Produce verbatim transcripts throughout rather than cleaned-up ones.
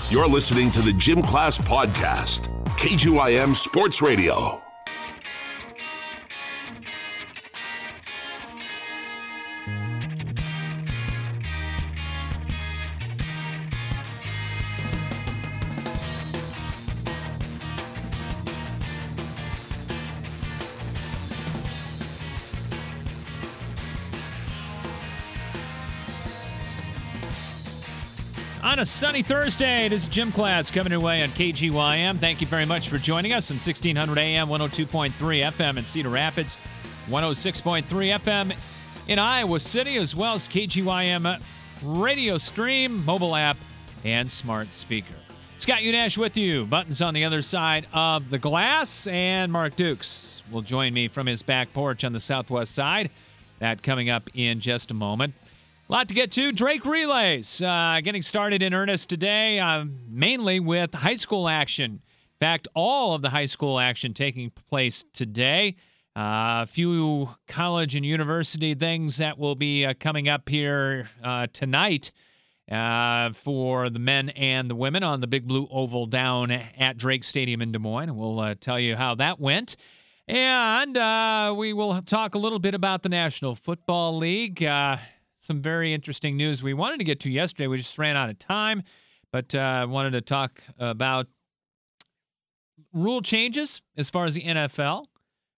You're listening to the Gym Class Podcast, K G Y M Sports Radio. On a sunny Thursday, it is Gym Class coming your way on K G Y M. Thank you very much for joining us on sixteen hundred A M, one oh two point three F M in Cedar Rapids, one oh six point three F M in Iowa City, as well as K G Y M radio stream, mobile app, and smart speaker. Scott Unash with you. Buttons on the other side of the glass, and Mark Dukes will join me from his back porch on the southwest side. That coming up in just a moment. A lot to get to. Drake Relays uh, getting started in earnest today, uh, mainly with high school action. In fact, all of the high school action taking place today. Uh, a few college and university things that will be uh, coming up here uh, tonight uh, for the men and the women on the Big Blue Oval down at Drake Stadium in Des Moines. We'll uh, tell you how that went. And uh, we will talk a little bit about the National Football League. Uh, Some very interesting news we wanted to get to yesterday. We just ran out of time, but I uh, wanted to talk about rule changes as far as the N F L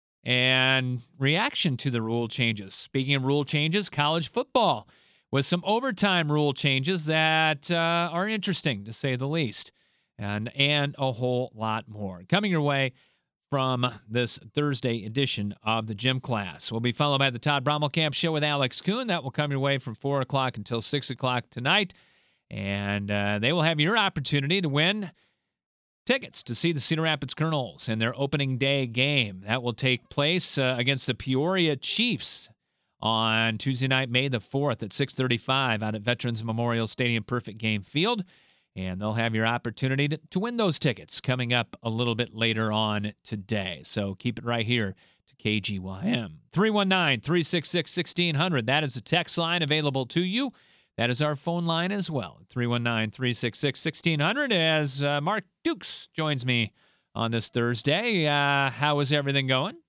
and reaction to the rule changes. Speaking of rule changes, college football with some overtime rule changes that uh, are interesting, to say the least, and, and a whole lot more. Coming your way from this Thursday edition of the Gym Class. We'll be followed by the Todd Brommelkamp Show with Alex Kuhn. That will come your way from four o'clock until six o'clock tonight. And uh, they will have your opportunity to win tickets to see the Cedar Rapids Colonels in their opening day game. That will take place uh, against the Peoria Chiefs on Tuesday night, May the fourth at six thirty-five out at Veterans Memorial Stadium Perfect Game Field. And they'll have your opportunity to, to win those tickets coming up a little bit later on today. So keep it right here to K G Y M. three one nine, three six six, one six zero zero. That is the text line available to you. That is our phone line as well. three one nine, three six six, one six zero zero. As uh, Mark Dukes joins me on this Thursday. Uh, how is everything going?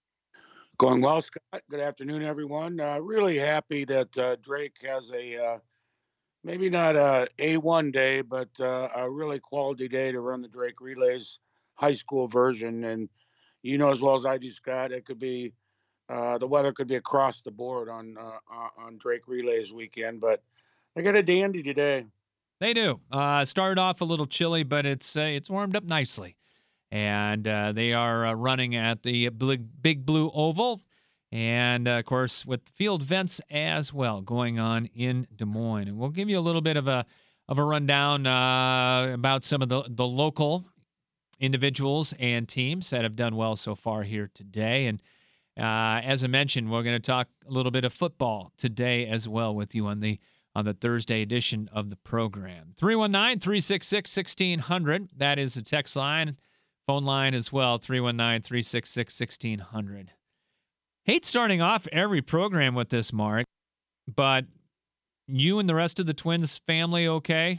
Going well, Scott. Good afternoon, everyone. Uh, really happy that uh, Drake has a... Uh, Maybe not a A one day, but uh, a really quality day to run the Drake Relays high school version. And you know as well as I do, Scott, it could be uh, the weather could be across the board on uh, on Drake Relays weekend. But they got a dandy today. They do. Uh, started off a little chilly, but it's uh, it's warmed up nicely, and uh, they are uh, running at the Big Blue Oval. And, uh, of course, with field events as well going on in Des Moines. And we'll give you a little bit of a of a rundown uh, about some of the, the local individuals and teams that have done well so far here today. And uh, as I mentioned, we're going to talk a little bit of football today as well with you on the on the Thursday edition of the program. three one nine, three six six, one six zero zero. That is the text line. Phone line as well, three one nine, three six six, one six zero zero. Hate starting off every program with this, Mark, but you and the rest of the Twins family okay?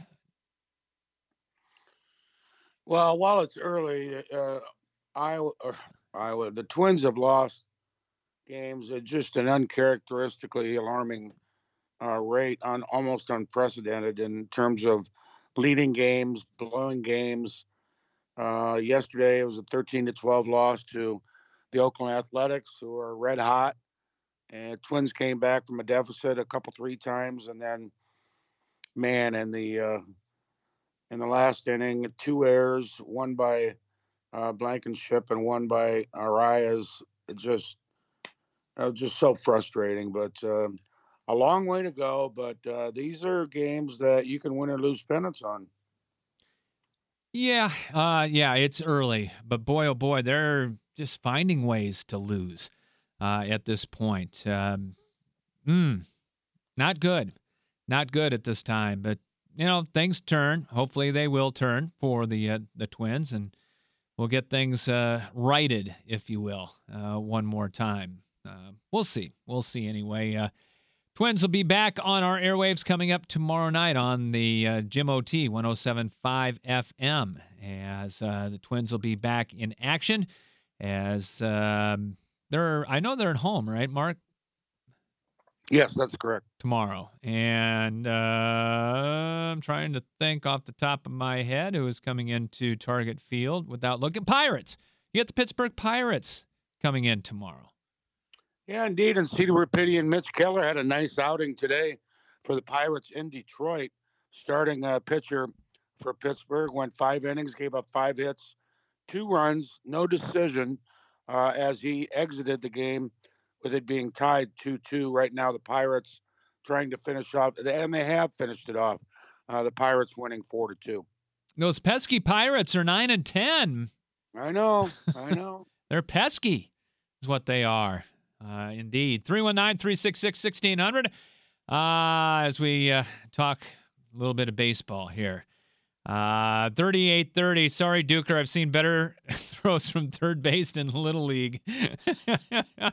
Well, while it's early, uh, Iowa, uh, Iowa, the Twins have lost games at just an uncharacteristically alarming uh, rate, on almost unprecedented in terms of leading games, blowing games. Uh, yesterday, it was a thirteen to twelve loss to the Oakland Athletics, who are red hot, and Twins came back from a deficit a couple, three times. And then, man, in the, uh, in the last inning, two errors, one by uh, Blankenship and one by Arias. It just, uh, just so frustrating, but uh, a long way to go. But uh, these are games that you can win or lose pennants on. Yeah, uh, yeah, it's early, but boy, oh boy, they're just finding ways to lose uh, at this point. Um, mm, not good. Not good at this time, but, you know, things turn. Hopefully they will turn for the uh, the Twins, and we'll get things uh, righted, if you will, uh, one more time. Uh, we'll see. We'll see anyway. Uh, Twins will be back on our airwaves coming up tomorrow night on the uh, Jim O T one oh seven point five F M, as uh, the Twins will be back in action. As um, they're, I know they're at home, right, Mark? Yes, that's correct. Tomorrow. And uh, I'm trying to think off the top of my head who is coming into Target Field without looking. Pirates. You got the Pittsburgh Pirates coming in tomorrow. Yeah, indeed. And Cedar Rapidian Mitch Keller had a nice outing today for the Pirates in Detroit. Starting uh, pitcher for Pittsburgh, went five innings, gave up five hits, two runs, no decision uh, as he exited the game with it being tied two two. Right now, the Pirates trying to finish off, and they have finished it off. Uh, the Pirates winning four to two. Those pesky Pirates are nine and ten. I know, I know. They're pesky is what they are. Uh, indeed. three one nine, three six six, one six zero zero uh, as we uh, talk a little bit of baseball here. Uh, thirty-eight thirty. Sorry, Duker. I've seen better throws from third base in Little League. uh,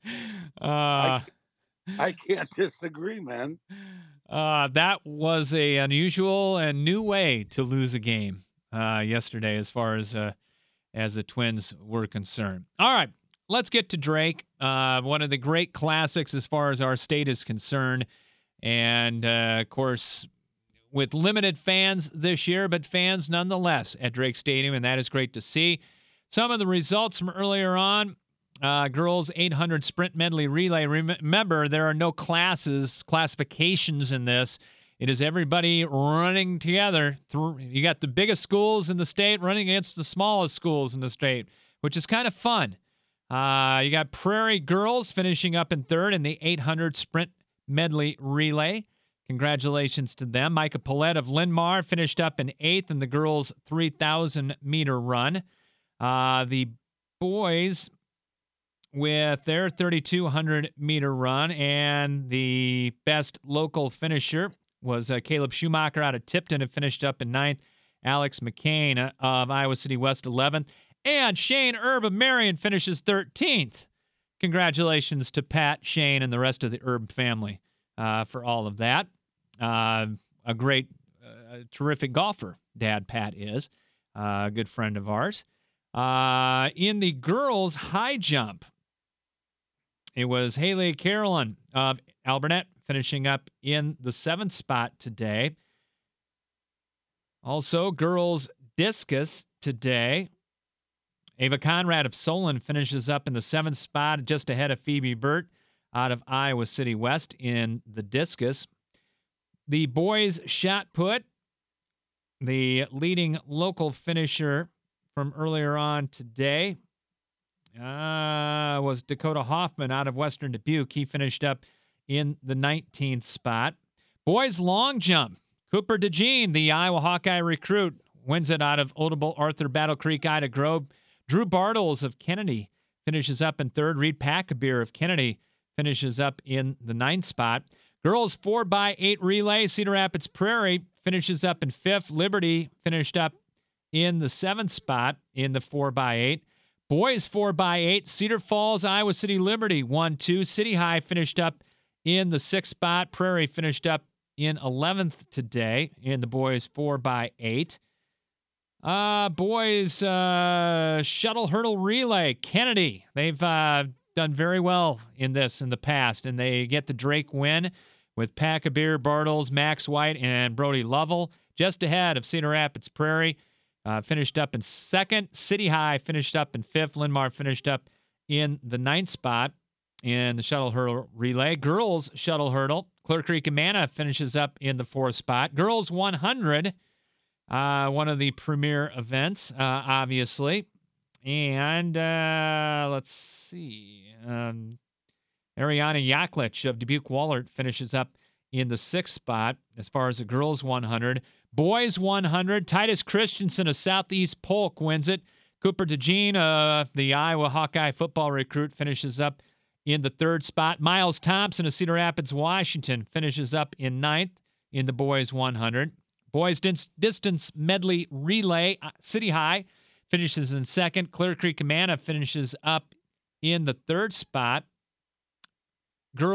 I, I can't disagree, man. Uh, that was a unusual and new way to lose a game uh, yesterday as far as uh, as the Twins were concerned. All right. Let's get to Drake, uh, one of the great classics as far as our state is concerned. And, uh, of course, with limited fans this year, but fans nonetheless at Drake Stadium, and that is great to see. Some of the results from earlier on, uh, girls eight hundred sprint medley relay. Remember, there are no classes, classifications in this. It is everybody running together. You got the biggest schools in the state running against the smallest schools in the state, which is kind of fun. Uh, you got Prairie Girls finishing up in third in the eight hundred sprint medley relay. Congratulations to them. Micah Paulette of Linn-Mar finished up in eighth in the girls' three thousand meter run. Uh, the boys with their thirty-two hundred meter run, and the best local finisher was uh, Caleb Schumacher out of Tipton, who finished up in ninth. Alex McCain of Iowa City West eleventh. And Shane Erb of Marion finishes thirteenth. Congratulations to Pat, Shane, and the rest of the Erb family uh, for all of that. Uh, a great, uh, terrific golfer, Dad Pat is. Uh, a good friend of ours. Uh, in the girls' high jump, it was Haley Carolyn of Alburnett finishing up in the seventh spot today. Also, girls' discus today. Ava Conrad of Solon finishes up in the seventh spot, just ahead of Phoebe Burt out of Iowa City West in the discus. The boys' shot put, the leading local finisher from earlier on today uh, was Dakota Hoffman out of Western Dubuque. He finished up in the nineteenth spot. Boys' long jump, Cooper DeJean, the Iowa Hawkeye recruit, wins it out of Odebo Arthur, Battle Creek, Ida Grove. Drew Bartles of Kennedy finishes up in third. Reed Packabir of Kennedy finishes up in the ninth spot. Girls four by eight relay, Cedar Rapids Prairie finishes up in fifth. Liberty finished up in the seventh spot in the four by eight. Boys four by eight, Cedar Falls, Iowa City Liberty one two. City High finished up in the sixth spot. Prairie finished up in eleventh today in the boys four by eight. Uh, boys uh, shuttle hurdle relay, Kennedy. They've uh, done very well in this in the past, and they get the Drake win with Packabir, Bartles, Max White, and Brody Lovell, just ahead of Cedar Rapids Prairie. Uh, finished up in second. City High finished up in fifth. Linn-Mar finished up in the ninth spot in the shuttle hurdle relay. Girls shuttle hurdle, Clear Creek Amana finishes up in the fourth spot. Girls one hundred. Uh, one of the premier events, uh, obviously. And uh, let's see. Um, Ariana Yaklich of Dubuque Wahlert finishes up in the sixth spot as far as the girls one hundred. Boys one hundred. Titus Christensen of Southeast Polk wins it. Cooper DeJean of the Iowa Hawkeye football recruit finishes up in the third spot. Miles Thompson of Cedar Rapids, Washington finishes up in ninth in the boys one hundred. Boys distance medley relay, City High finishes in second. Clear Creek Amana finishes up in the third spot. Girls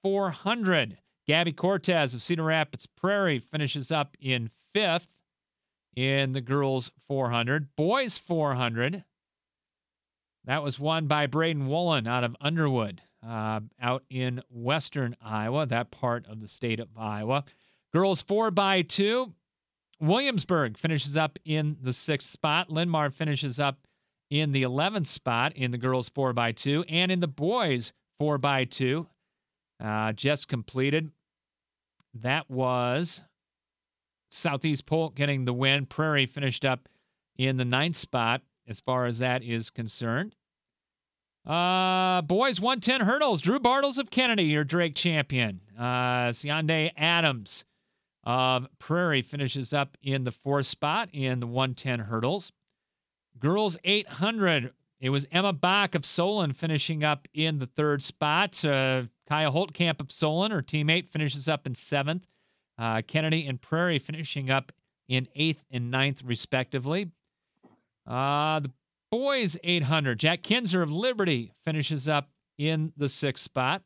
four hundred. Gabby Cortez of Cedar Rapids Prairie finishes up in fifth in the girls four hundred. Boys four hundred. That was won by Braden Woolen out of Underwood, uh, out in western Iowa, that part of the state of Iowa. Girls four by two. Williamsburg finishes up in the sixth spot. Linmar finishes up in the eleventh spot in the girls four by two. And in the boys four by two, uh, just completed. That was Southeast Polk getting the win. Prairie finished up in the ninth spot as far as that is concerned. Uh, boys one ten hurdles. Drew Bartles of Kennedy, your Drake champion. Uh, Siande Adams of Prairie finishes up in the fourth spot in the one ten hurdles. Girls eight hundred. It was Emma Bach of Solon finishing up in the third spot. Uh, Kaya Holtkamp of Solon, her teammate, finishes up in seventh. Uh, Kennedy and Prairie finishing up in eighth and ninth, respectively. Uh, the boys eight hundred. Jack Kinzer of Liberty finishes up in the sixth spot.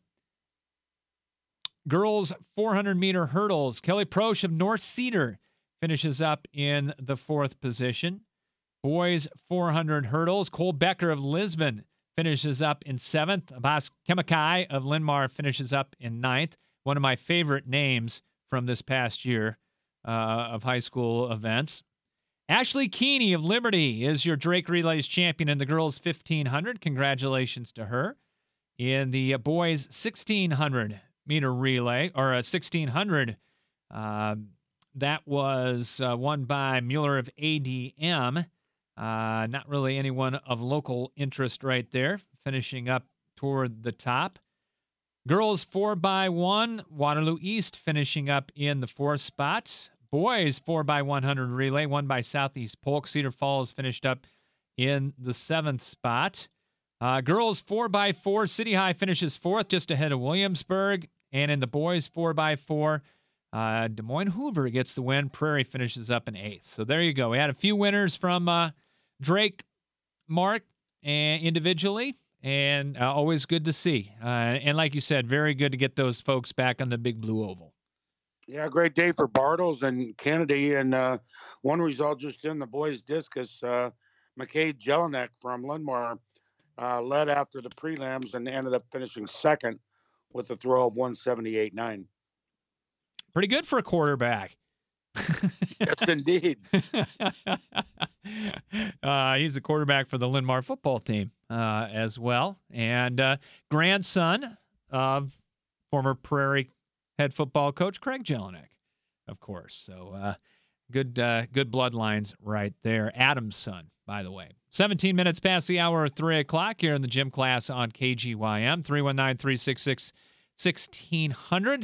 Girls four hundred meter hurdles. Kelly Prosch of North Cedar finishes up in the fourth position. Boys four hundred hurdles. Cole Becker of Lisbon finishes up in seventh. Abbas Kemakai of Linmar finishes up in ninth. One of my favorite names from this past year uh, of high school events. Ashley Keeney of Liberty is your Drake Relays champion in the girls fifteen hundred. Congratulations to her. In the boys sixteen hundred meter relay, or a sixteen hundred, uh, that was uh, won by Mueller of A D M. Uh, not really anyone of local interest right there, finishing up toward the top. Girls four by one, Waterloo East finishing up in the fourth spot. Boys four by one hundred relay, won by Southeast Polk. Cedar Falls finished up in the seventh spot. Uh, girls four by four, City High finishes fourth, just ahead of Williamsburg. And in the boys four by four, uh, Des Moines Hoover gets the win. Prairie finishes up in eighth. So there you go. We had a few winners from uh, Drake, Mark, and individually, and uh, always good to see. Uh, and like you said, very good to get those folks back on the big blue oval. Yeah, great day for Bartles and Kennedy. And uh, one result just in the boys' discus, uh, McKay Jelinek from Linmar uh, led after the prelims and ended up finishing second with a throw of one seventy-eight point nine. Pretty good for a quarterback. Yes, indeed. uh, he's the quarterback for the Linmar football team uh, as well. And uh, grandson of former Prairie head football coach Craig Jelinek, of course. So uh, good uh, good bloodlines right there. Adam's son, by the way. seventeen minutes past the hour of three o'clock here in the gym class on K G Y M. three one nine, three six six, one six zero zero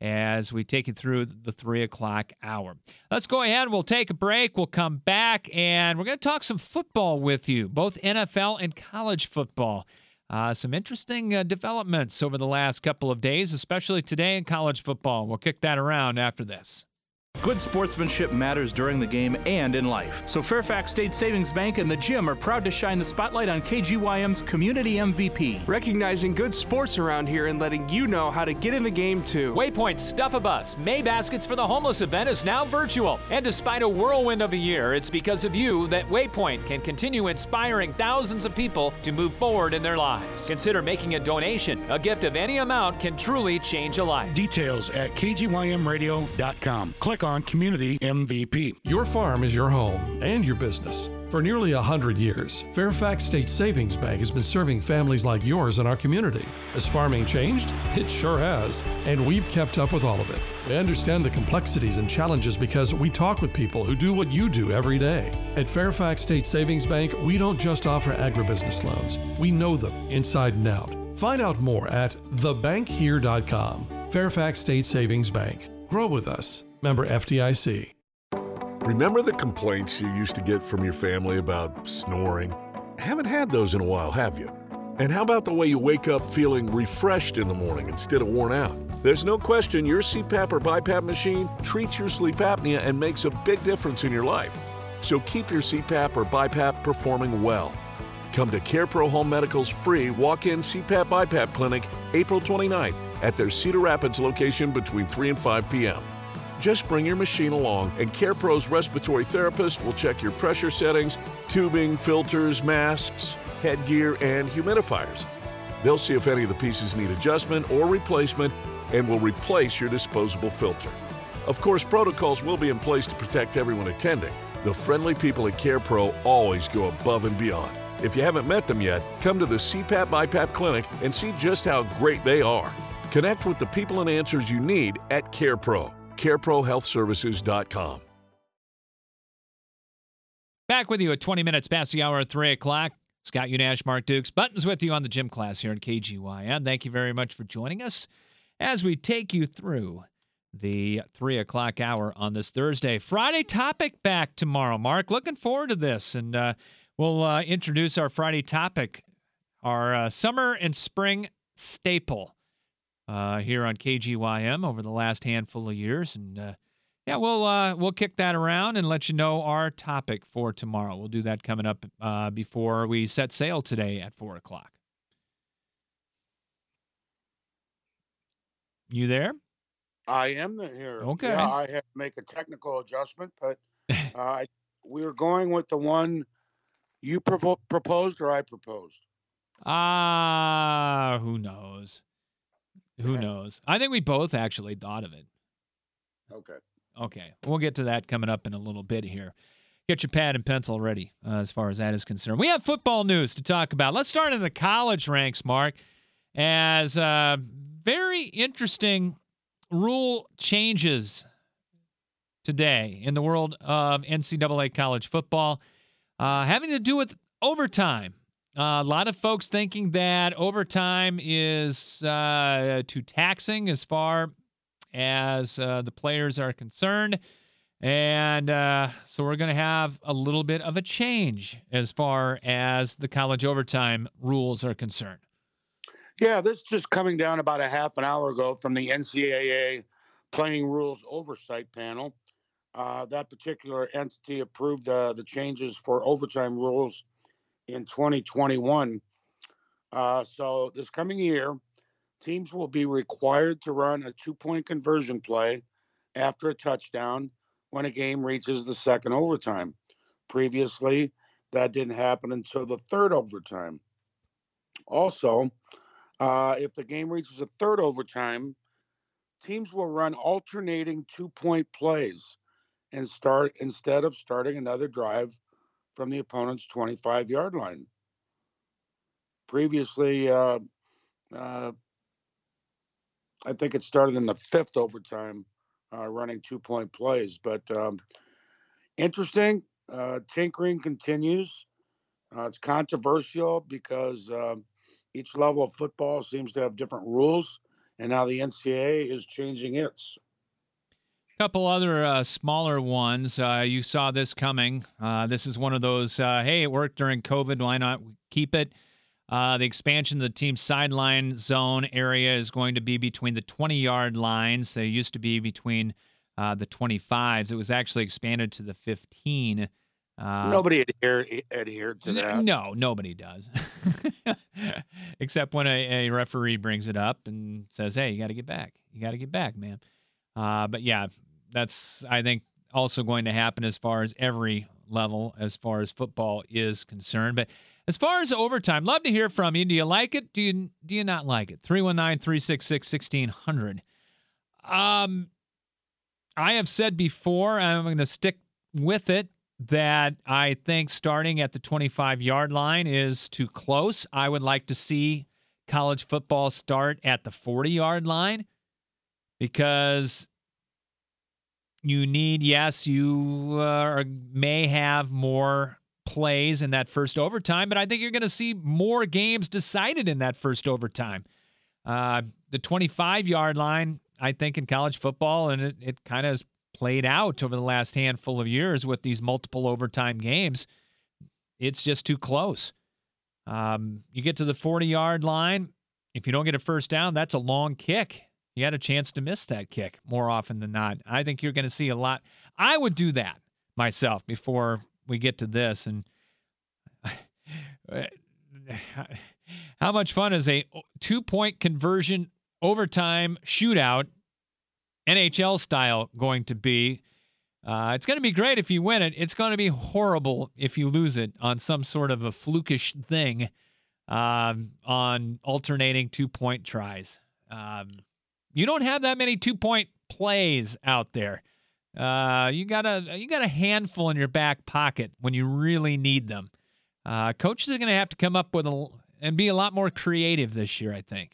as we take you through the three o'clock hour. Let's go ahead. We'll take a break. We'll come back, and we're going to talk some football with you, both N F L and college football. Uh, some interesting uh, developments over the last couple of days, especially today in college football. We'll kick that around after this. Good sportsmanship matters during the game and in life. So Fairfax State Savings Bank and the Gym are proud to shine the spotlight on K G Y M's Community M V P. Recognizing good sports around here and letting you know how to get in the game too. Waypoint's Stuff-A-Bus May Baskets for the Homeless event is now virtual. And despite a whirlwind of a year, it's because of you that Waypoint can continue inspiring thousands of people to move forward in their lives. Consider making a donation. A gift of any amount can truly change a life. Details at K G Y M radio dot com. Click on Community M V P. Your farm is your home and your business. For nearly one hundred years, Fairfax State Savings Bank has been serving families like yours in our community. Has farming changed? It sure has. And we've kept up with all of it. We understand the complexities and challenges because we talk with people who do what you do every day. At Fairfax State Savings Bank, we don't just offer agribusiness loans. We know them inside and out. Find out more at the bank here dot com. Fairfax State Savings Bank. Grow with us. Member F D I C. Remember the complaints you used to get from your family about snoring? Haven't had those in a while, have you? And how about the way you wake up feeling refreshed in the morning instead of worn out? There's no question your C PAP or BiPAP machine treats your sleep apnea and makes a big difference in your life. So keep your C PAP or BiPAP performing well. Come to CarePro Home Medical's free walk-in C PAP B I PAP clinic April twenty-ninth at their Cedar Rapids location between three and five p.m. Just bring your machine along, and CarePro's respiratory therapist will check your pressure settings, tubing, filters, masks, headgear, and humidifiers. They'll see if any of the pieces need adjustment or replacement and will replace your disposable filter. Of course, protocols will be in place to protect everyone attending. The friendly people at CarePro always go above and beyond. If you haven't met them yet, come to the C PAP B I PAP clinic and see just how great they are. Connect with the people and answers you need at CarePro. care pro health services dot com. Back with you at twenty minutes past the hour at three o'clock. Scott Unash, Mark Dukes, Buttons with you on the gym class here at K G Y M. Thank you very much for joining us as we take you through the three o'clock hour on this Thursday. Friday topic back tomorrow, Mark. Looking forward to this. And uh, we'll uh, introduce our Friday topic, our uh, summer and spring staple uh, here on K G Y M over the last handful of years. And uh, yeah, we'll uh, we'll kick that around and let you know our topic for tomorrow. We'll do that coming up uh, before we set sail today at four o'clock. You there? I am here. Okay. Yeah, I had to make a technical adjustment, but uh, we were going with the one you provo- proposed or I proposed. Ah, uh, who knows? Who knows? I think we both actually thought of it. Okay. Okay. We'll get to that coming up in a little bit here. Get your pad and pencil ready uh, as far as that is concerned. We have football news to talk about. Let's start in the college ranks, Mark, as uh, very interesting rule changes today in the world of N C double A college football, uh, having to do with overtime. Uh, a lot of folks thinking that overtime is uh, too taxing as far as uh, the players are concerned. And uh, so we're going to have a little bit of a change as far as the college overtime rules are concerned. Yeah, this just coming down about a half an hour ago from the N C double A Playing Rules Oversight Panel. Uh, that particular entity approved uh, the changes for overtime rules in twenty twenty-one. Uh, so this coming year, teams will be required to run a two-point conversion play after a touchdown when a game reaches the second overtime. Previously, that didn't happen until the third overtime. Also, Uh, if the game reaches a third overtime, teams will run alternating two-point plays and start instead of starting another drive from the opponent's twenty-five-yard line. Previously, uh, uh, I think it started in the fifth overtime, uh, running two-point plays. But um, interesting, uh, tinkering continues. Uh, it's controversial because uh, each level of football seems to have different rules, and now the N C double A is changing its. A couple other uh, smaller ones. Uh, you saw this coming. Uh, this is one of those, uh, hey, it worked during COVID. Why not keep it? Uh, the expansion of the team's sideline zone area is going to be between the twenty-yard lines. They used to be between uh, the twenty-fives. It was actually expanded to the fifteen. Uh, nobody adhere, adhered to that. No, nobody does. Except when a, a referee brings it up and says, hey, you got to get back. You got to get back, man. Uh, but, yeah, that's, I think, also going to happen as far as every level as far as football is concerned. But as far as overtime, love to hear from you. Do you like it? Do you do you not like it? three one nine, three six six, one six zero zero. Um, I have said before, I'm going to stick with it, that I think starting at the twenty-five-yard line is too close. I would like to see college football start at the forty-yard line because you need, yes, you uh, may have more plays in that first overtime, but I think you're going to see more games decided in that first overtime. Uh, the twenty-five-yard line, I think, in college football, and it, it kind of has played out over the last handful of years with these multiple overtime games, it's just too close. Um, you get to the forty-yard line, if you don't get a first down, that's a long kick. You had a chance to miss that kick more often than not. I think you're going to see a lot. I would do that myself before we get to this. And how much fun is a two-point conversion overtime shootout, N H L style, going to be? Uh, it's going to be great if you win it. It's going to be horrible if you lose it on some sort of a flukish thing um, on alternating two-point tries. Um, you don't have that many two-point plays out there. Uh, you got a you got a handful in your back pocket when you really need them. Uh, coaches are going to have to come up with a and be a lot more creative this year, I think.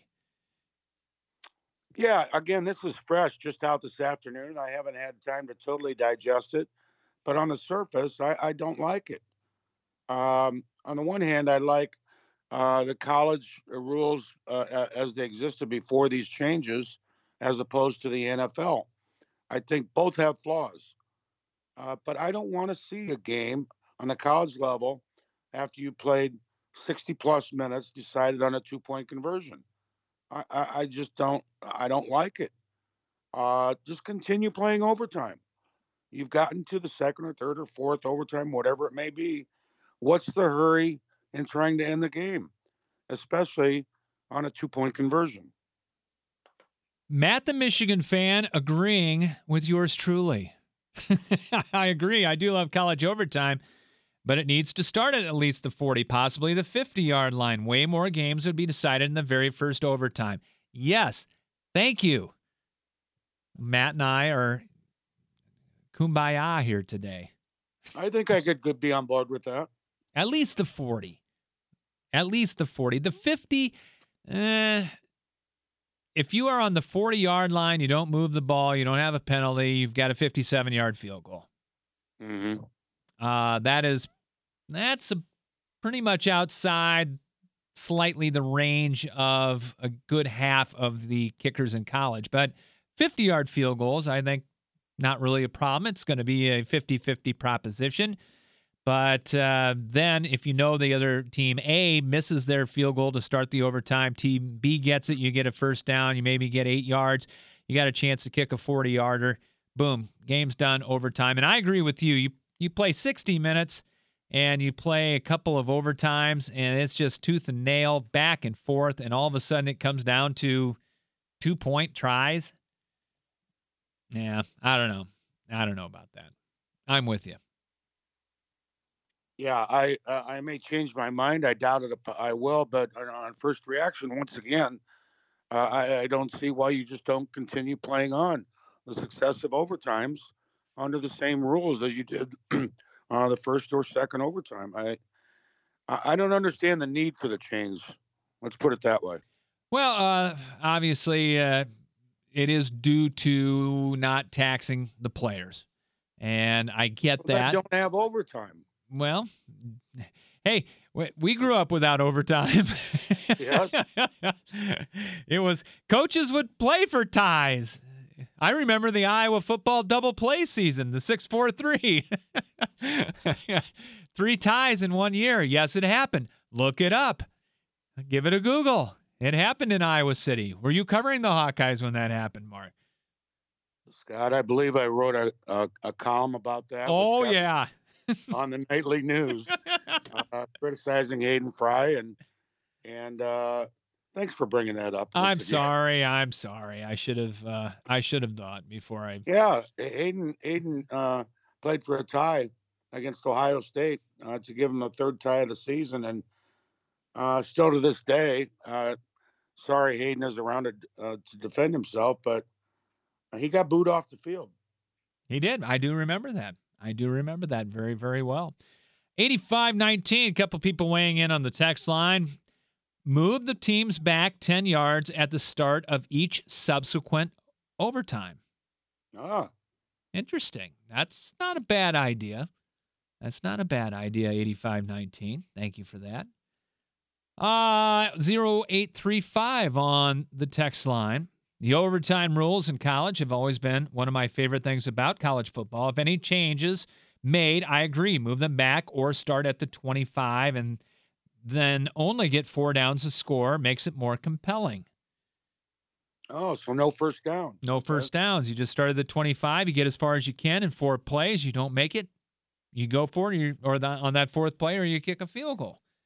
Yeah, again, this is fresh, just out this afternoon. I haven't had time to totally digest it, but on the surface, I, I don't like it. Um, on the one hand, I like uh, the college rules uh, as they existed before these changes, as opposed to the N F L. I think both have flaws, uh, but I don't want to see a game on the college level after you played sixty plus minutes decided on a two-point conversion. I, I, I just don't, I don't like it. Uh, just continue playing overtime. You've gotten to the second or third or fourth overtime, whatever it may be. What's the hurry in trying to end the game, especially on a two-point conversion? Matt, the Michigan fan, agreeing with yours truly. I agree. I do love college overtime, but it needs to start at at least the forty, possibly the fifty-yard line. Way more games would be decided in the very first overtime. Yes, thank you. Matt and I are kumbaya here today. I think I could, could be on board with that. At least the forty. At least the forty. The fifty, eh, if you are on the forty-yard line, you don't move the ball, you don't have a penalty, you've got a fifty-seven-yard field goal. Mm-hmm. Uh, that is, that's a pretty much outside slightly the range of a good half of the kickers in college. But fifty-yard field goals, I think, not really a problem. It's going to be a fifty-fifty proposition. But uh, then if you know the other team A misses their field goal to start the overtime, team B gets it, you get a first down, you maybe get eight yards, you got a chance to kick a forty-yarder. Boom, game's done, overtime. And I agree with you. You you play sixty minutes and you play a couple of overtimes, and it's just tooth and nail, back and forth, and all of a sudden it comes down to two-point tries. Yeah, I don't know. I don't know about that. I'm with you. Yeah, I uh, I may change my mind. I doubt it if I will, but on first reaction, once again, uh, I, I don't see why you just don't continue playing on the successive overtimes under the same rules as you did uh, the first or second overtime. I I don't understand the need for the change. Let's put it that way. Well, uh, obviously, uh, it is due to not taxing the players, and I get well, that. They don't have overtime. Well, hey, we grew up without overtime. Yes. It was coaches would play for ties. I remember the Iowa football double play season, the six four three. Three ties in one year. Yes, it happened. Look it up. Give it a Google. It happened in Iowa City. Were you covering the Hawkeyes when that happened, Mark? Scott, I believe I wrote a, a, a column about that. Oh, yeah. On the nightly news, uh, criticizing Hayden Fry, and and uh, thanks for bringing that up. I'm sorry. I'm sorry. I should have. Uh, I should have thought before I. Yeah, Hayden. Hayden uh, played for a tie against Ohio State uh, to give him the third tie of the season, and uh, still to this day, uh, sorry Hayden is around to, uh, to defend himself, but he got booed off the field. He did. I do remember that. I do remember that very, very well. eighty-five nineteen, a couple people weighing in on the text line. Move the teams back ten yards at the start of each subsequent overtime. Ah. Interesting. That's not a bad idea. That's not a bad idea, eighty-five nineteen. Thank you for that. Uh, zero eight three five on the text line. The overtime rules in college have always been one of my favorite things about college football. If any changes made, I agree. Move them back or start at the twenty-five and then only get four downs to score. Makes it more compelling. Oh, so no first down. No first downs. You just start at the twenty-five. You get as far as you can in four plays. You don't make it. You go for it, or the, on that fourth play, or you kick a field goal.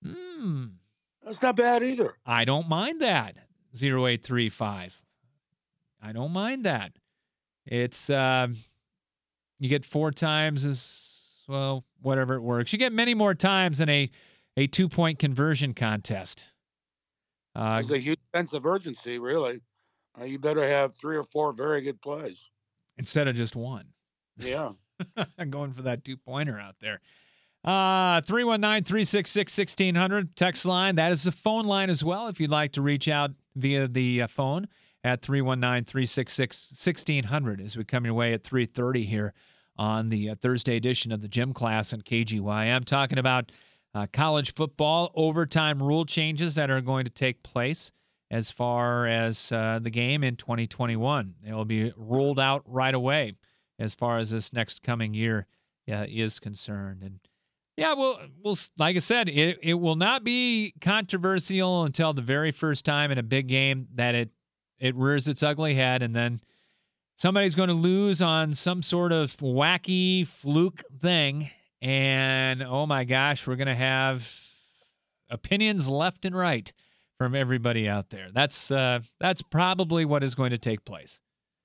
Hmm. That's not bad either. I don't mind that. zero eight three five. I don't mind that. It's, uh, you get four times as, well, whatever it works. You get many more times than a, a two-point conversion contest. Uh, There's a huge sense of urgency, really. Uh, you better have three or four very good plays. Instead of just one. Yeah. I'm going for that two-pointer out there. Uh, three one nine, three six six, one six zero zero, text line. That is the phone line as well if you'd like to reach out via the uh, phone at three one nine, three six six, one six zero zero as we come your way at three thirty here on the uh, Thursday edition of the Gym Class on K G Y M. Talking about uh, college football overtime rule changes that are going to take place as far as uh, the game in twenty twenty-one. They will be rolled out right away as far as this next coming year uh, is concerned. And yeah, well, well, like I said, it, it will not be controversial until the very first time in a big game that it, it rears its ugly head, and then somebody's going to lose on some sort of wacky fluke thing, and oh my gosh, we're going to have opinions left and right from everybody out there. That's uh, that's probably what is going to take place.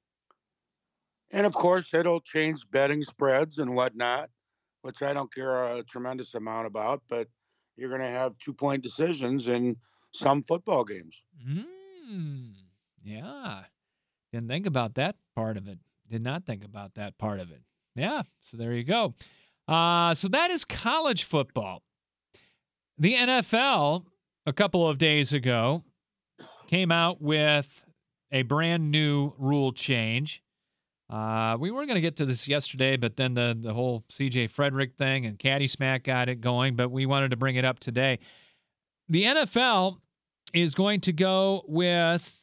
And, of course, it'll change betting spreads and whatnot, which I don't care a tremendous amount about, but you're going to have two-point decisions in some football games. Mm, yeah. Didn't think about that part of it. Did not think about that part of it. Yeah, so there you go. Uh, so that is college football. The N F L, a couple of days ago, came out with a brand new rule change. Uh, we were going to get to this yesterday, but then the, the whole C J Frederick thing and Caddy Smack got it going, but we wanted to bring it up today. The N F L is going to go with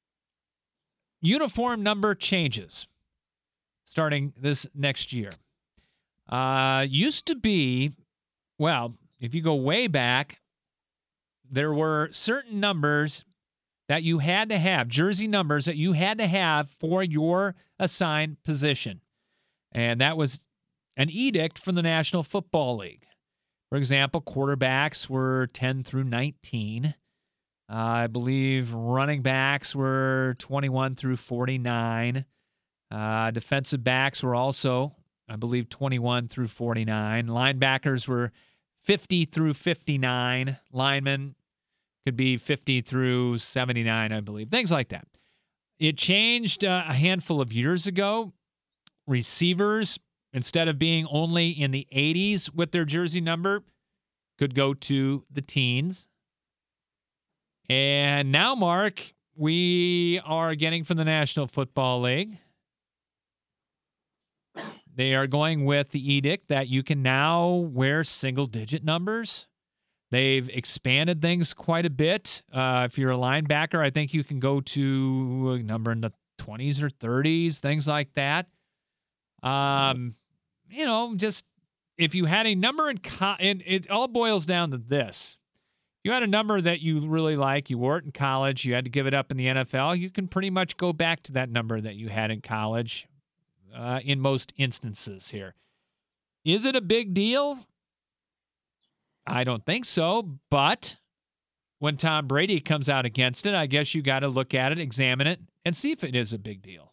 uniform number changes starting this next year. Uh, used to be, well, if you go way back, there were certain numbers that you had to have, jersey numbers that you had to have for your assigned position. And that was an edict from the National Football League. For example, quarterbacks were ten through nineteen. Uh, I believe running backs were twenty-one through forty-nine. Uh, defensive backs were also, I believe, twenty-one through forty-nine. Linebackers were fifty through fifty-nine. Linemen could be fifty through seventy-nine, I believe. Things like that. It changed uh, a handful of years ago. Receivers, instead of being only in the eighties with their jersey number, could go to the teens. And now, Mark, we are getting from the National Football League. They are going with the edict that you can now wear single-digit numbers. They've expanded things quite a bit. Uh, if you're a linebacker, I think you can go to a number in the twenties or thirties, things like that. Um, you know, just if you had a number in, co- and it all boils down to this. You had a number that you really like, you wore it in college, you had to give it up in the N F L, you can pretty much go back to that number that you had in college uh, in most instances here. Is it a big deal? I don't think so, but when Tom Brady comes out against it, I guess you got to look at it, examine it, and see if it is a big deal.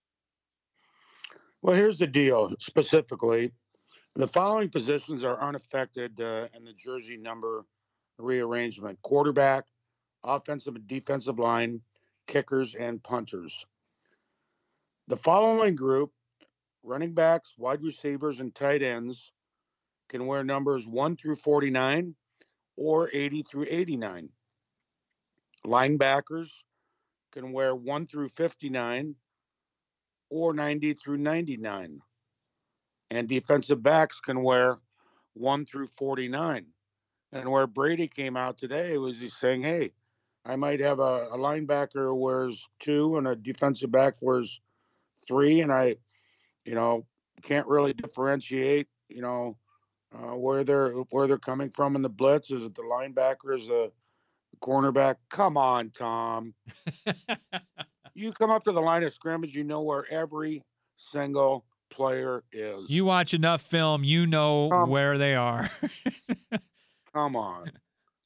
Well, here's the deal specifically. The following positions are unaffected uh, in the jersey number rearrangement: quarterback, offensive and defensive line, kickers, and punters. The following group, running backs, wide receivers, and tight ends, can wear numbers one through forty-nine or eighty through eighty-nine. Linebackers can wear one through fifty-nine or ninety through ninety-nine. And defensive backs can wear one through forty-nine. And where Brady came out today was he's saying, hey, I might have a, a linebacker who wears two and a defensive back wears three, and I, you know, can't really differentiate, you know, uh, where they're where they're coming from in the blitz. Is it the linebacker? Is the cornerback? Come on, Tom. You come up to the line of scrimmage, you know where every single player is. You watch enough film, you know um, where they are. Come on.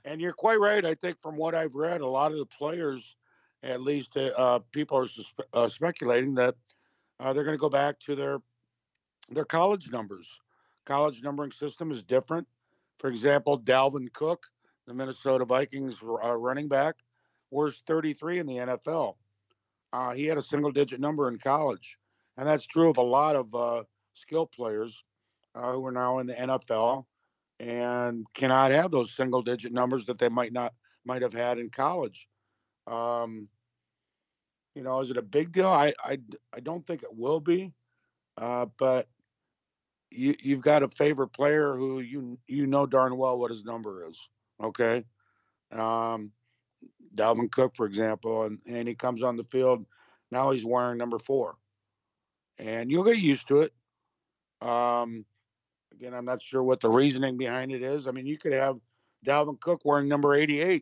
And you're quite right. I think from what I've read, a lot of the players, at least uh, people are suspe- uh, speculating that uh, they're going to go back to their their college numbers. College numbering system is different. For example, Dalvin Cook, the Minnesota Vikings uh, running back, wears thirty-three in the N F L. Uh, he had a single-digit number in college, and that's true of a lot of uh, skill players uh, who are now in the N F L and cannot have those single-digit numbers that they might not might have had in college. Um, you know, is it a big deal? I I, I don't think it will be, uh, but you you've got a favorite player who you you know darn well what his number is. Okay, um, Dalvin Cook, for example, and and he comes on the field now he's wearing number four, and you'll get used to it. Um, Again, I'm not sure what the reasoning behind it is. I mean, you could have Dalvin Cook wearing number eighty-eight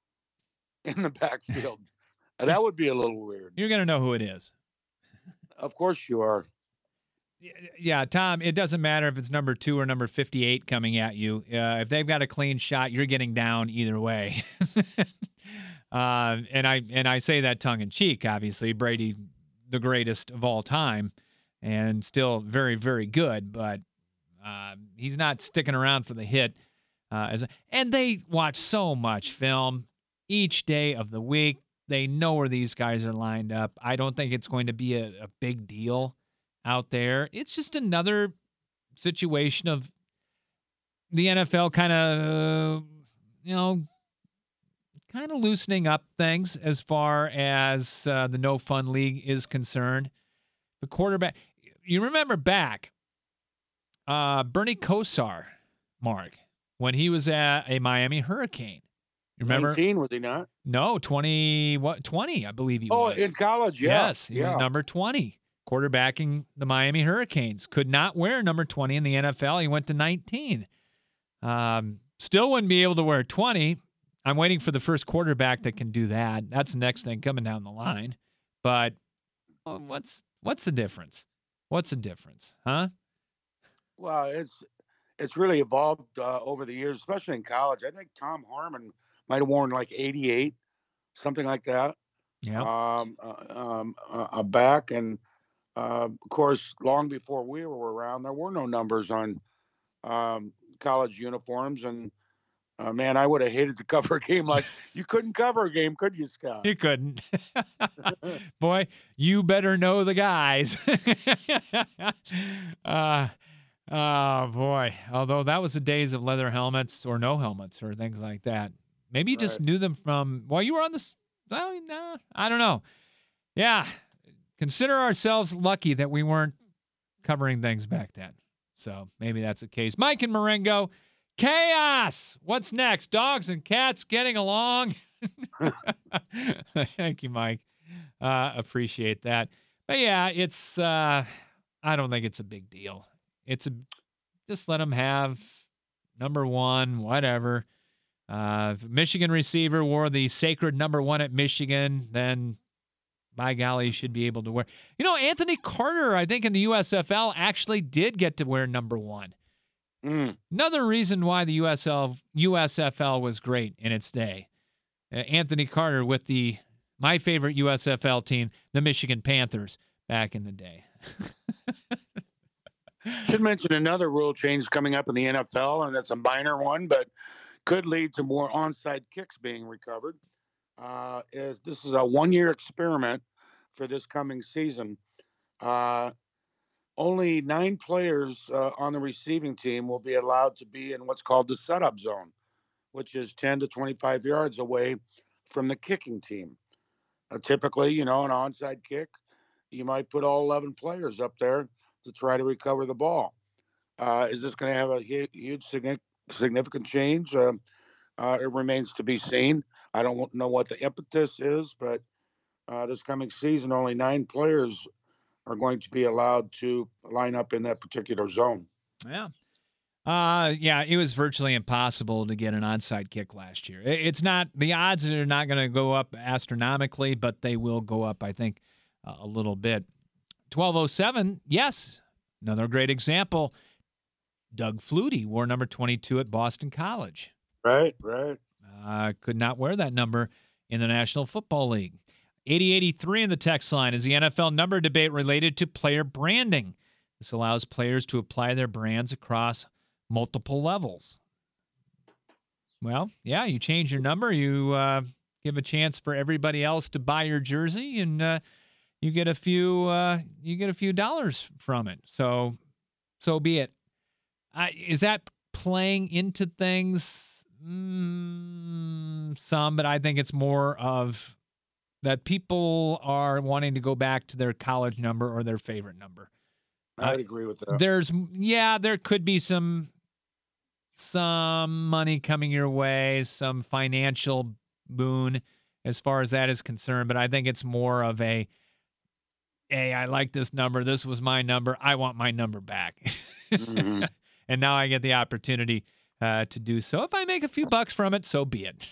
in the backfield. That would be a little weird. You're going to know who it is. Of course you are. Yeah, Tom, it doesn't matter if it's number two or number fifty-eight coming at you. Uh, if they've got a clean shot, you're getting down either way. uh, and I and I say that tongue in cheek, obviously. Brady, the greatest of all time, and still very, very good, but Uh, he's not sticking around for the hit. Uh, as a, and they watch so much film each day of the week. They know where these guys are lined up. I don't think it's going to be a, a big deal out there. It's just another situation of the N F L kind of, uh, you know, kind of loosening up things as far as uh, the no fun league is concerned. The quarterback, you remember back, Uh, Bernie Kosar, Mark, when he was at a Miami Hurricane. You remember? nineteen, was he not? No, twenty, what, twenty, I believe he oh, was. Oh, in college, yeah. Yes, he yeah. was number twenty, quarterbacking the Miami Hurricanes. Could not wear number twenty in the N F L. He went to nineteen. Um, still wouldn't be able to wear twenty. I'm waiting for the first quarterback that can do that. That's the next thing coming down the line. But well, what's what's the difference? What's the difference, huh? Well, it's it's really evolved uh, over the years, especially in college. I think Tom Harmon might have worn like eighty-eight, something like that. Yeah. Um, uh, um, uh, a back, and uh, of course, long before we were around, there were no numbers on um, college uniforms. And uh, man, I would have hated to cover a game like you couldn't cover a game, could you, Scott? You couldn't. Boy, you better know the guys. uh, Oh, boy. Although that was the days of leather helmets or no helmets or things like that. Maybe you right. just knew them from, well, you were on the, well, no, I don't know. Yeah. Consider ourselves lucky that we weren't covering things back then. So maybe that's the case. Mike and Marengo, chaos. What's next? Dogs and cats getting along? Thank you, Mike. Uh, appreciate that. But yeah, it's, uh, I don't think it's a big deal. It's a, just let them have number one, whatever. Uh, if Michigan receiver wore the sacred number one at Michigan, then by golly, you should be able to wear. You know, Anthony Carter, I think in the U S F L actually did get to wear number one. Mm. Another reason why the U S L, U S F L was great in its day. Uh, Anthony Carter with the my favorite U S F L team, the Michigan Panthers, back in the day. Should mention another rule change coming up in the N F L, and it's a minor one, but could lead to more onside kicks being recovered. Uh, is this is a one-year experiment for this coming season. Uh, only nine players uh, on the receiving team will be allowed to be in what's called the setup zone, which is ten to twenty-five yards away from the kicking team. Uh, typically, you know, an onside kick, you might put all eleven players up there to try to recover the ball. Uh, is this going to have a huge significant change? Uh, uh, it remains to be seen. I don't know what the impetus is, but uh, this coming season, only nine players are going to be allowed to line up in that particular zone. Yeah. Uh, yeah, it was virtually impossible to get an onside kick last year. It's not, the odds are not going to go up astronomically, but they will go up, I think, uh, a little bit. twelve oh seven, yes, another great example. Doug Flutie wore number twenty-two at Boston College. Right, right. uh, could not wear that number in the National Football League. eighty eighty-three in the text line is the N F L number debate related to player branding. This allows players to apply their brands across multiple levels. Well, yeah, you change your number, you uh, give a chance for everybody else to buy your jersey, and uh, you get a few uh, you get a few dollars from it. So, so be it. I, is that playing into things? Mm, some, but I think it's more of that people are wanting to go back to their college number or their favorite number. I'd uh, agree with that. There's, yeah, there could be some some money coming your way, some financial boon as far as that is concerned, but I think it's more of a, hey, I like this number. This was my number. I want my number back. Mm-hmm. And now I get the opportunity uh, to do so. If I make a few bucks from it, so be it.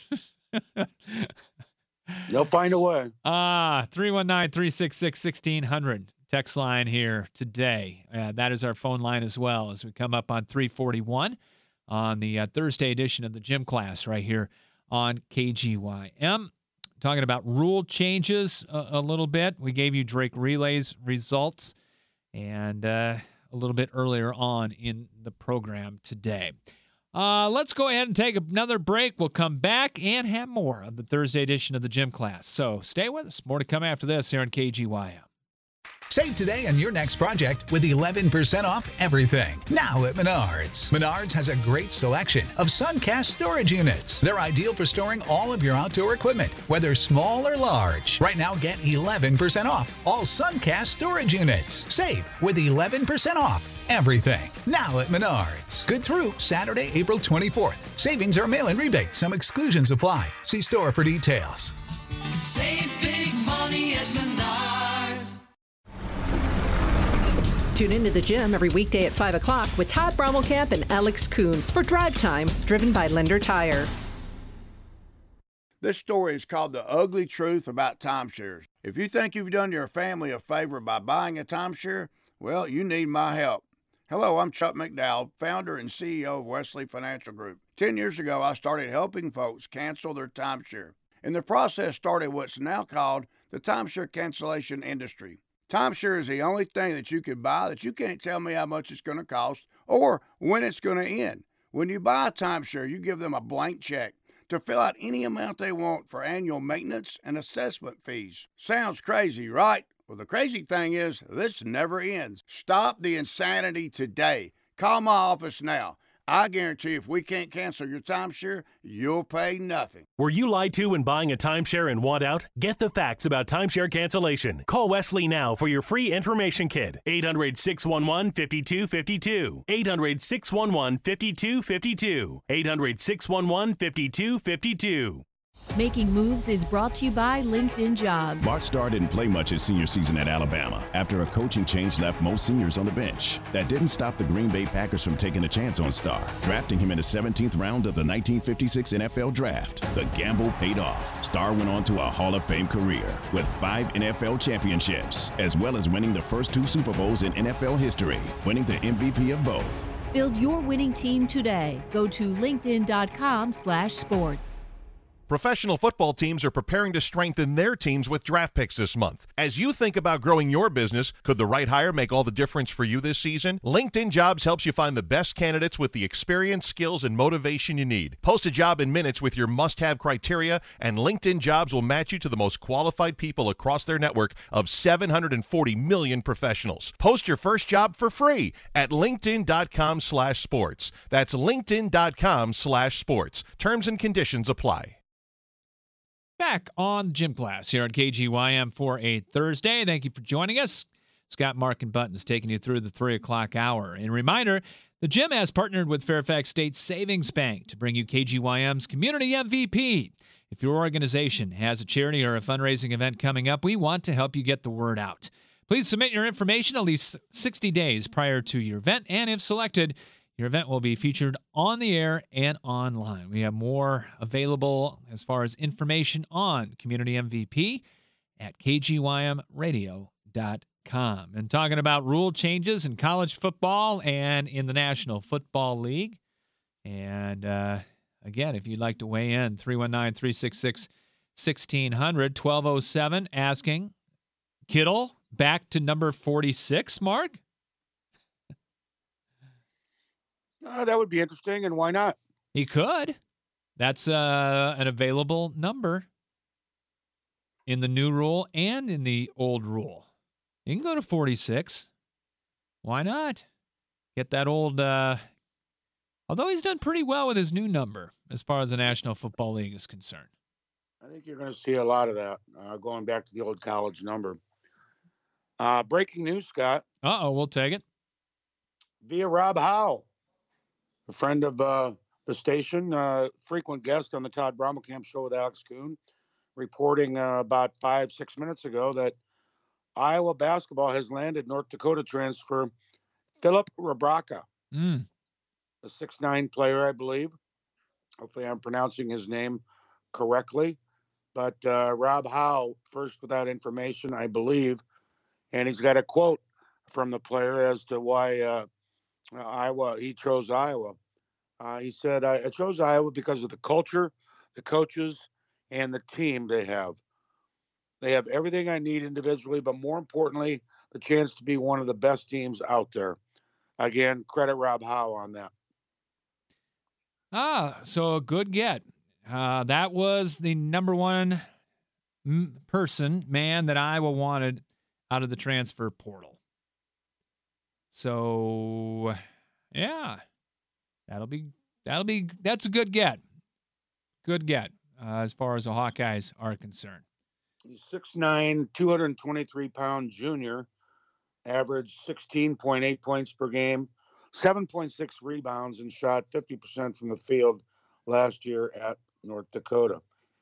They'll find a way. Ah, three one nine, three six six, one six zero zero. Text line here today. Uh, that is our phone line as well as we come up on three forty-one on the uh, Thursday edition of the Gym Class right here on K G Y M. Talking about rule changes a, a little bit. We gave you Drake Relay's results and uh, a little bit earlier on in the program today. Uh, let's go ahead and take another break. We'll come back and have more of the Thursday edition of the Gym Class. So stay with us. More to come after this here on K G Y M. Save today on your next project with eleven percent off everything. Now at Menards. Menards has a great selection of Suncast storage units. They're ideal for storing all of your outdoor equipment, whether small or large. Right now, get eleven percent off all Suncast storage units. Save with eleven percent off everything. Now at Menards. Good through Saturday, April twenty-fourth. Savings are mail-in rebate. Some exclusions apply. See store for details. Save big money at Menards. Tune into the gym every weekday at five o'clock with Todd Brommelkamp and Alex Kuhn for Drive Time, driven by Lender Tire. This story is called The Ugly Truth About Timeshares. If you think you've done your family a favor by buying a timeshare, well, you need my help. Hello, I'm Chuck McDowell, founder and C E O of Wesley Financial Group. Ten years ago, I started helping folks cancel their timeshare. And the process started what's now called the timeshare cancellation industry. Timeshare is the only thing that you can buy that you can't tell me how much it's going to cost or when it's going to end. When you buy a timeshare, you give them a blank check to fill out any amount they want for annual maintenance and assessment fees. Sounds crazy, right? Well, the crazy thing is this never ends. Stop the insanity today. Call my office now. I guarantee if we can't cancel your timeshare, you'll pay nothing. Were you lied to when buying a timeshare and want out? Get the facts about timeshare cancellation. Call Wesley now for your free information kit. eight hundred, six one one, five two five two. eight hundred, six one one, five two five two. eight hundred, six one one, five two five two. Making Moves is brought to you by LinkedIn Jobs. Bart Starr didn't play much his senior season at Alabama after a coaching change left most seniors on the bench. That didn't stop the Green Bay Packers from taking a chance on Starr, drafting him in the seventeenth round of the nineteen fifty-six N F L Draft. The gamble paid off. Starr went on to a Hall of Fame career with five N F L championships, as well as winning the first two Super Bowls in N F L history, winning the M V P of both. Build your winning team today. Go to linkedin.com slash sports. Professional football teams are preparing to strengthen their teams with draft picks this month. As you think about growing your business, could the right hire make all the difference for you this season? LinkedIn Jobs helps you find the best candidates with the experience, skills, and motivation you need. Post a job in minutes with your must-have criteria, and LinkedIn Jobs will match you to the most qualified people across their network of seven hundred forty million professionals. Post your first job for free at linkedin.com slash sports. That's linkedin.com slash sports. Terms and conditions apply. Back on Gym Class here on K G Y M for a Thursday. Thank you for joining us. Scott Mark and Buttons taking you through the three o'clock hour. And reminder, the Gym has partnered with Fairfax State Savings Bank to bring you K G Y M's Community M V P. If your organization has a charity or a fundraising event coming up, we want to help you get the word out. Please submit your information at least sixty days prior to your event, and if selected, your event will be featured on the air and online. We have more available as far as information on Community M V P at k g y m radio dot com. And talking about rule changes in college football and in the National Football League. And uh, again, if you'd like to weigh in, three one nine, three six six, one six zero zero, twelve oh seven, asking, Kittle back to number forty-six, Mark? Uh, that would be interesting, and why not? He could. That's uh, an available number in the new rule and in the old rule. You can go to forty-six. Why not? Get that old, uh, although he's done pretty well with his new number as far as the National Football League is concerned. I think you're going to see a lot of that, uh, going back to the old college number. Uh, breaking news, Scott. Uh-oh, we'll take it. Via Rob Howe, a friend of uh, the station, uh, frequent guest on the Todd Brommelkamp show with Alex Kuhn, reporting uh, about five, six minutes ago that Iowa basketball has landed North Dakota transfer Philip Rebraca, mm. a six nine player, I believe. Hopefully I'm pronouncing his name correctly. But uh, Rob Howe, first with that information, I believe, and he's got a quote from the player as to why uh, Iowa, he chose Iowa. Uh, he said, I, I chose Iowa because of the culture, the coaches, and the team they have. They have everything I need individually, but more importantly, the chance to be one of the best teams out there. Again, credit Rob Howe on that. Ah, so a good get. Uh, that was the number one m- person, man, that Iowa wanted out of the transfer portal. So, yeah, that'll be that'll be that's a good get. Good get uh, as far as the Hawkeyes are concerned. He's six nine, two hundred twenty-three pound junior, averaged sixteen point eight points per game, seven point six rebounds, and shot fifty percent from the field last year at North Dakota.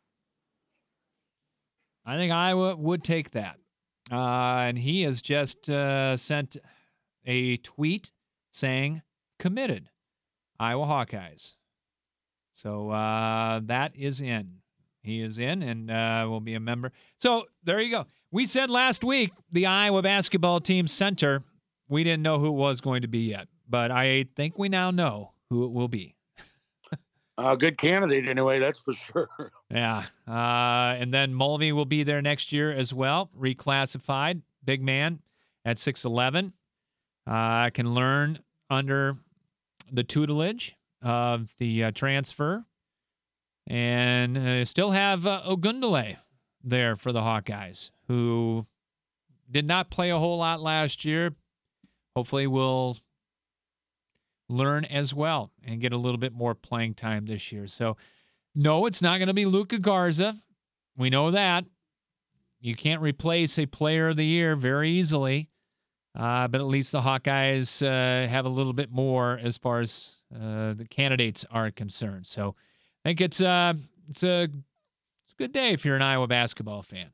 I think Iowa would take that. Uh, and he has just uh, sent a tweet saying, committed, Iowa Hawkeyes. So uh, that is in. He is in and uh, will be a member. So there you go. We said last week the Iowa basketball team center, we didn't know who it was going to be yet. But I think we now know who it will be. A uh, good candidate anyway, that's for sure. Yeah. Uh, and then Mulvey will be there next year as well, reclassified, big man at six eleven. Uh, can learn under the tutelage of the uh, transfer. And uh, still have uh, Ogundele there for the Hawkeyes, who did not play a whole lot last year. Hopefully will learn as well and get a little bit more playing time this year. So, no, it's not going to be Luka Garza. We know that. You can't replace a player of the year very easily, uh, but at least the Hawkeyes uh, have a little bit more as far as uh, the candidates are concerned. So, I think it's, uh, it's, a, it's a good day if you're an Iowa basketball fan.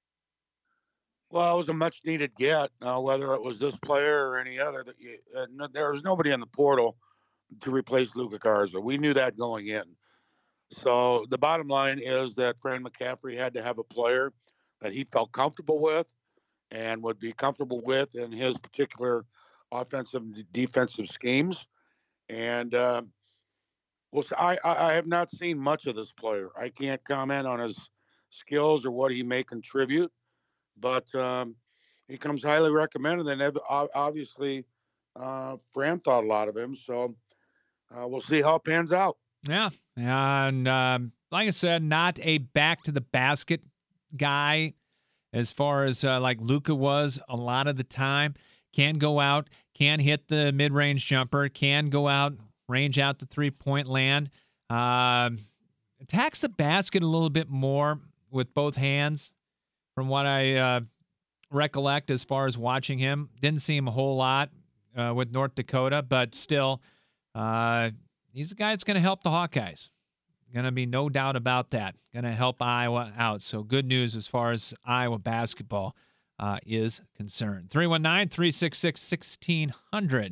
Well, it was a much-needed get, uh, whether it was this player or any other. That you, uh, no, there was nobody in the portal to replace Luka Garza. We knew that going in. So the bottom line is that Fran McCaffrey had to have a player that he felt comfortable with and would be comfortable with in his particular offensive and defensive schemes. And uh, well, I, I have not seen much of this player. I can't comment on his skills or what he may contribute. But um, he comes highly recommended, and obviously uh, Fran thought a lot of him. So uh, we'll see how it pans out. Yeah, and um, like I said, not a back-to-the-basket guy as far as uh, like Luka was a lot of the time. Can go out, can hit the mid-range jumper, can go out, range out the three-point land. Uh, attacks the basket a little bit more with both hands. From what I uh, recollect as far as watching him, didn't see him a whole lot uh, with North Dakota, but still, uh, he's a guy that's going to help the Hawkeyes. Going to be no doubt about that. Going to help Iowa out. So good news as far as Iowa basketball uh, is concerned. three one nine, three six six, one six zero zero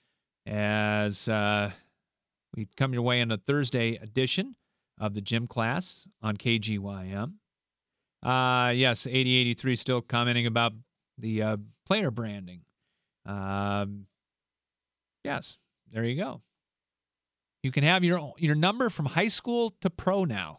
as uh, we come your way in a Thursday edition of the Gym Class on K G Y M. Uh, yes, eighty eighty-three still commenting about the uh, player branding. Um, yes, there you go. You can have your your number from high school to pro now.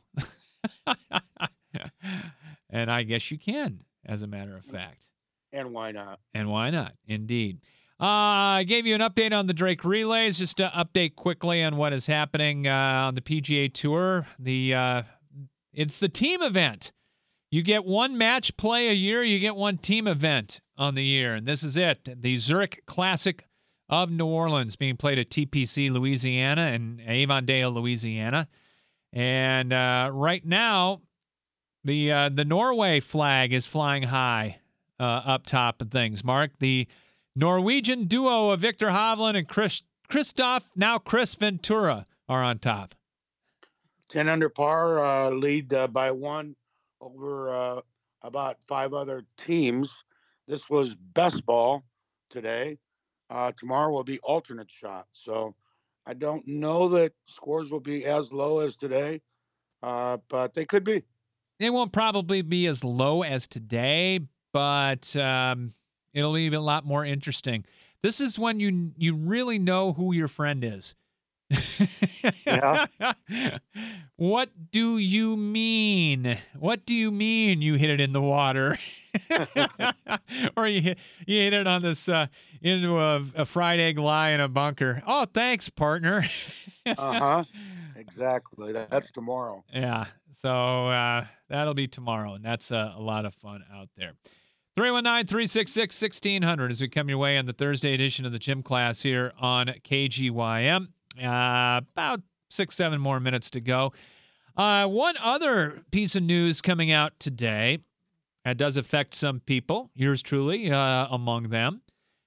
And I guess you can, as a matter of fact. And why not? And why not? Indeed. Uh, I gave you an update on the Drake Relays. Just to update quickly on what is happening uh, on the P G A Tour. The uh, it's the team event. You get one match play a year. You get one team event on the year, and this is it. The Zurich Classic of New Orleans being played at T P C Louisiana and Avondale, Louisiana. And uh, right now, the uh, the Norway flag is flying high uh, up top of things. Mark, the Norwegian duo of Victor Hovland and Chris Christoph, now Chris Ventura, are on top. ten under par, uh, lead uh, by one over uh, about five other teams. This was best ball today. Uh, tomorrow will be alternate shot. So I don't know that scores will be as low as today, uh, but they could be. It won't probably be as low as today, but um, it'll be a lot more interesting. This is when you you really know who your friend is. Yeah. What do you mean? What do you mean you hit it in the water? Or you hit, you hit it on this uh, into a, a fried egg lie in a bunker. Oh, thanks, partner. Uh-huh. Exactly. That's tomorrow. Yeah. So uh, that'll be tomorrow, and that's uh, a lot of fun out there. three one nine, three six six, one six zero zero as we come your way on the Thursday edition of the Gym Class here on K G Y M. Uh, about six, seven more minutes to go. Uh, one other piece of news coming out today that does affect some people, yours truly uh, among them,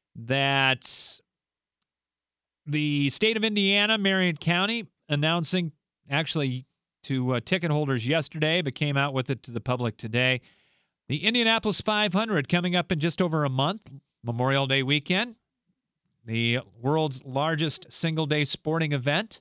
that the state of Indiana, Marion County, announcing actually to uh, ticket holders yesterday, but came out with it to the public today. The Indianapolis five hundred coming up in just over a month, Memorial Day weekend, the world's largest single-day sporting event.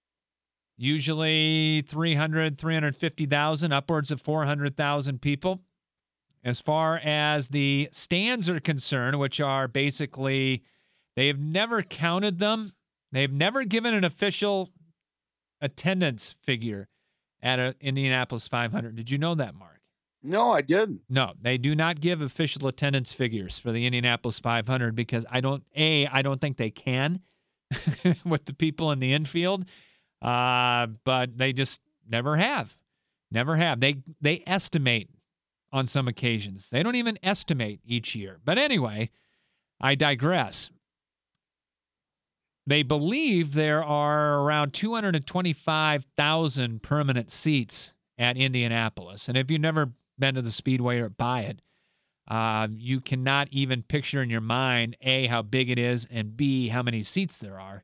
Usually three hundred, three hundred fifty thousand, upwards of four hundred thousand people. As far as the stands are concerned, which are basically, they have never counted them. They've never given an official attendance figure at an Indianapolis five hundred. Did you know that, Mark? No, I didn't. No, they do not give official attendance figures for the Indianapolis five hundred because I don't, A, I don't think they can with the people in the infield, uh, but they just never have. Never have. They they estimate on some occasions. They don't even estimate each year. But anyway, I digress. They believe there are around two hundred twenty-five thousand permanent seats at Indianapolis. And if you've never been to the Speedway or by it, uh, you cannot even picture in your mind, A, how big it is, and B, how many seats there are.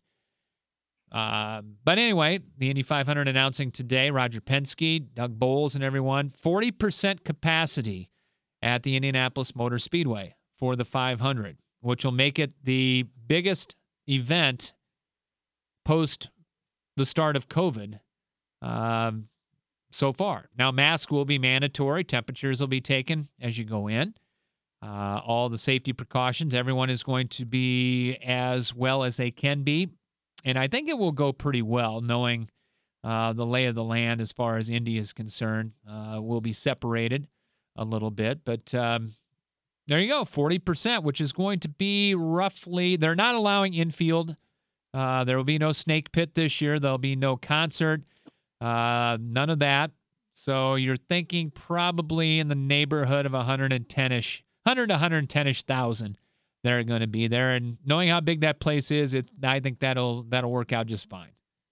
Uh, but anyway, the Indy five hundred announcing today, Roger Penske, Doug Bowles, and everyone, forty percent capacity at the Indianapolis Motor Speedway for the five hundred, which will make it the biggest event post the start of COVID um, so far. Now, masks will be mandatory. Temperatures will be taken as you go in. Uh, all the safety precautions. Everyone is going to be as well as they can be. And I think it will go pretty well, knowing uh, the lay of the land as far as Indy is concerned. Uh, we'll be separated a little bit. But um, there you go, forty percent, which is going to be roughly, they're not allowing infield. Uh, there will be no snake pit this year. There'll be no concert, uh, none of that. So you're thinking probably in the neighborhood of one hundred ten-ish, one hundred to one hundred ten-ish thousand. They're going to be there, and knowing how big that place is, it, I think that'll that'll work out just fine.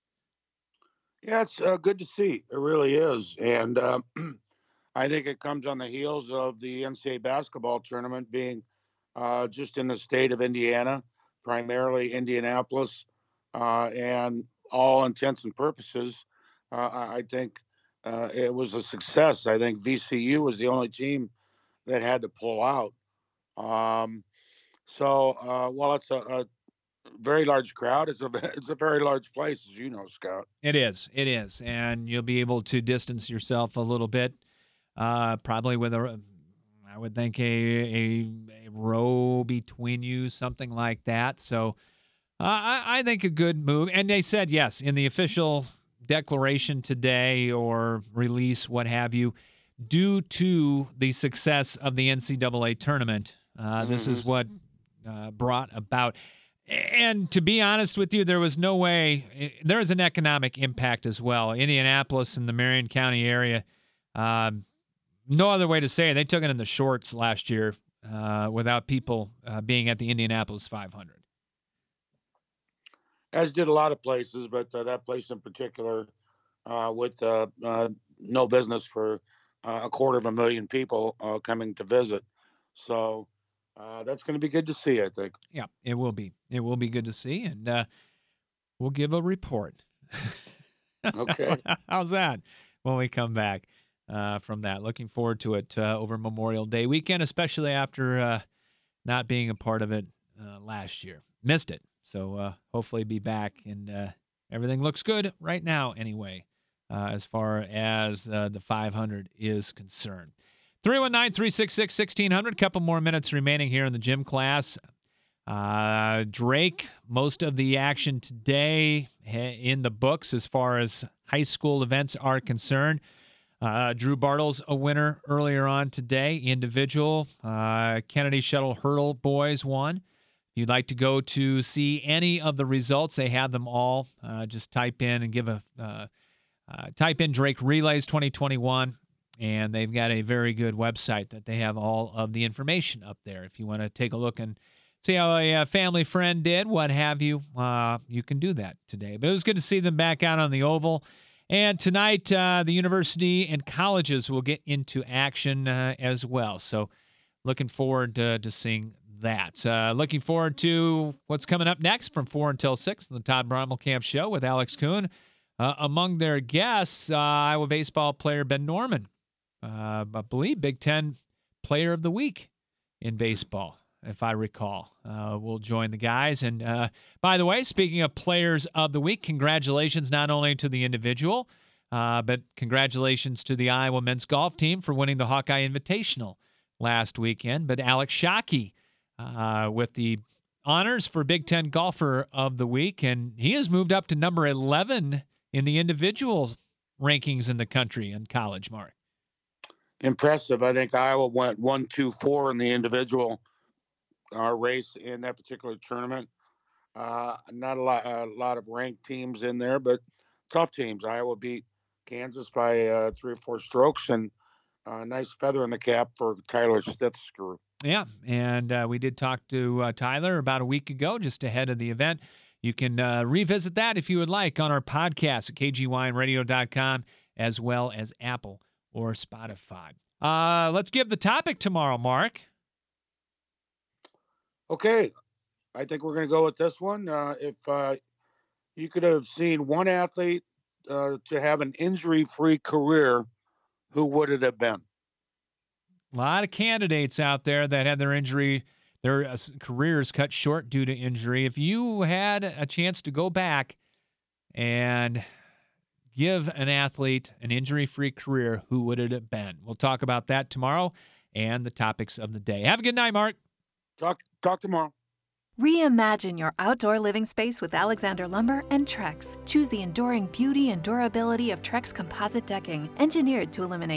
Yeah, it's uh, good to see. It really is, and uh, I think it comes on the heels of the N C double A basketball tournament being uh, just in the state of Indiana, primarily Indianapolis, uh, and all intents and purposes, uh, I think uh, it was a success. I think V C U was the only team that had to pull out. Um, So, uh, while it's a, a very large crowd, it's a it's a very large place, as you know, Scott. It is, it is, and you'll be able to distance yourself a little bit, uh, probably with a, I would think a, a a row between you, something like that. So, Uh, I, I think a good move. And they said, yes, in the official declaration today or release, what have you, due to the success of the N C double A tournament, uh, mm-hmm. this is what uh, brought about. And to be honest with you, there was no way. There is an economic impact as well. Indianapolis and the Marion County area, um, no other way to say it. They took it in the shorts last year uh, without people uh, being at the Indianapolis five hundred. As did a lot of places, but uh, that place in particular, uh, with uh, uh, no business for uh, a quarter of a million people uh, coming to visit. So uh, that's going to be good to see, I think. Yeah, it will be. It will be good to see, and uh, we'll give a report. Okay. How's that when we come back uh, from that? Looking forward to it uh, over Memorial Day weekend, especially after uh, not being a part of it uh, last year. Missed it. So uh, hopefully be back, and uh, everything looks good right now anyway, uh, as far as uh, the five hundred is concerned. three one nine, three six six, one six zero zero. Couple more minutes remaining here in the gym class. Uh, Drake, most of the action today in the books as far as high school events are concerned. Uh, Drew Bartles, a winner earlier on today, individual. Uh, Kennedy Shuttle Hurdle boys won. If you'd like to go to see any of the results, they have them all. Uh, just type in and give a uh, uh, type in Drake Relays twenty twenty-one, and they've got a very good website that they have all of the information up there. If you want to take a look and see how a family friend did, what have you, uh, you can do that today. But it was good to see them back out on the oval. And tonight, uh, the university and colleges will get into action uh, as well. So looking forward to, to seeing that. Uh, looking forward to what's coming up next from four until six on the Todd Brommelkamp Show with Alex Kuhn. Uh, among their guests, uh, Iowa baseball player Ben Norman, uh, I believe Big Ten Player of the Week in baseball, if I recall, uh, will join the guys. And uh, by the way, speaking of Players of the Week, congratulations not only to the individual, uh, but congratulations to the Iowa men's golf team for winning the Hawkeye Invitational last weekend. But Alex Shockey, Uh, with the honors for Big Ten Golfer of the Week, and he has moved up to number eleven in the individual rankings in the country in college, Mark. Impressive. I think Iowa went one, two, four in the individual uh, race in that particular tournament. Uh, not a lot, a lot of ranked teams in there, but tough teams. Iowa beat Kansas by uh, three or four strokes, and a nice feather in the cap for Tyler Stith's group. Yeah, and uh, we did talk to uh, Tyler about a week ago, just ahead of the event. You can uh, revisit that if you would like on our podcast at K G Y N radio dot com, as well as Apple or Spotify. Uh, let's give the topic tomorrow, Mark. Okay, I think we're going to go with this one. Uh, if uh, you could have seen one athlete uh, to have an injury-free career, who would it have been? A lot of candidates out there that had their injury, their uh, careers cut short due to injury. If you had a chance to go back and give an athlete an injury-free career, who would it have been? We'll talk about that tomorrow and the topics of the day. Have a good night, Mark. Talk, talk tomorrow. Reimagine your outdoor living space with Alexander Lumber and Trex. Choose the enduring beauty and durability of Trex composite decking, engineered to eliminate